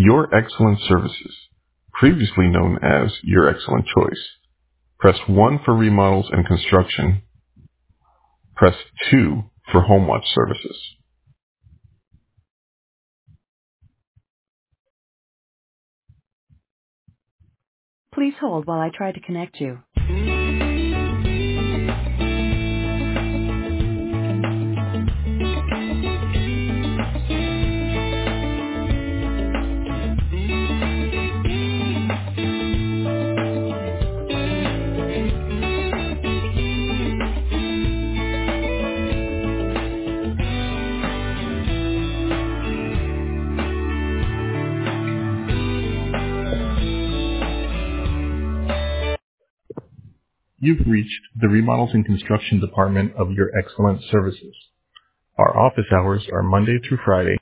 Your Excellent Services, previously known as Your Excellent Choice. Press 1 for remodels and construction. Press 2 for home watch services. Please hold while I try to connect you. You've reached the Remodels and Construction Department of Your Excellent Services. Our office hours are Monday through Friday,